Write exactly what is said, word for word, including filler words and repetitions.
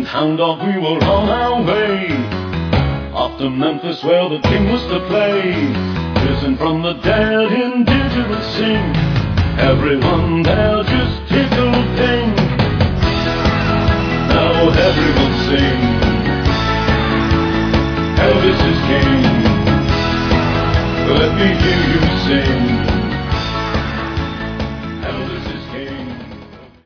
and hound dog we were on our way, off to Memphis where the king was to play. Risen from the dead, indigenous sing, everyone there just tickled pink. Now everyone sing.